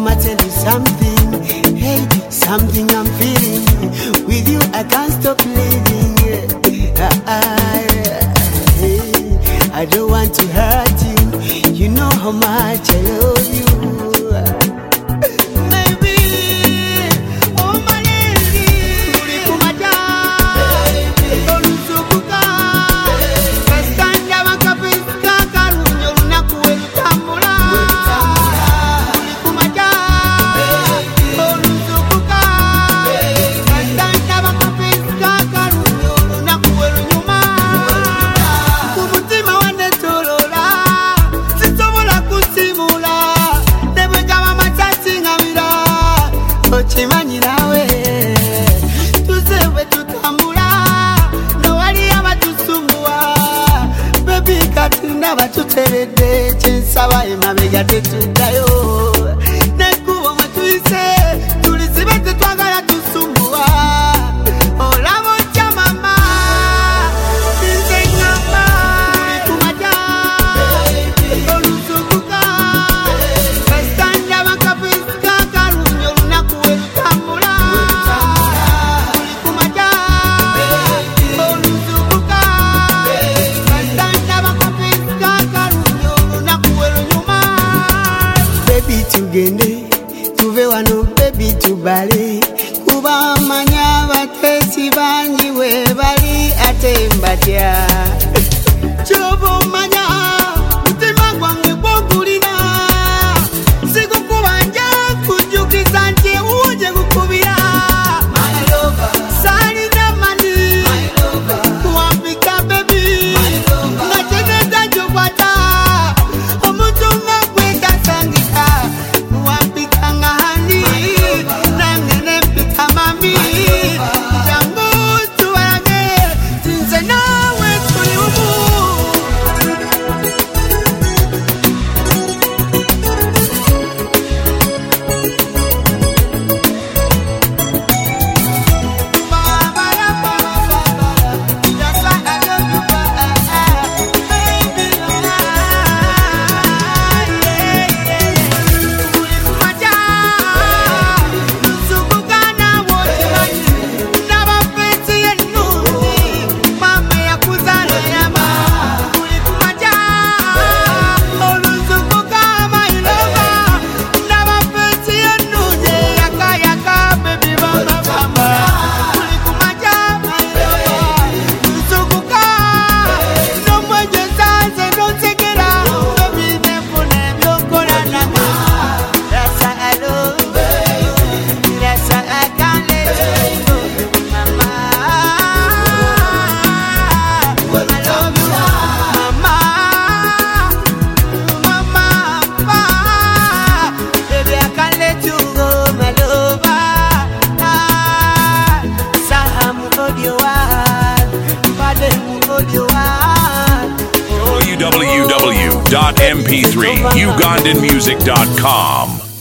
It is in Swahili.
Come and tell you something. Hey, something I'm feeling. With you I can't stop living. I don't want to hurt you. You know how much I love you. Batuterede chinsaba emabega tetudayo nekubo matuyise tulisibete twagala tusumbuwa olabo cha mama nze ngamba kumaja olusukuka kasanja bakapisa kalunyo lunaku welutambula kumaja olusukuka kasanja bakapisa baby tugende tuve wano baby tubale kuba manya batesi bangi we bali ate mbatya chobo manya mutima gwange gwogulina sikukubanja kujukiza nti uje gukubira my lover salina mani my lover kuambika baby nacheneza jokwata www.mp3ugandanmusic.com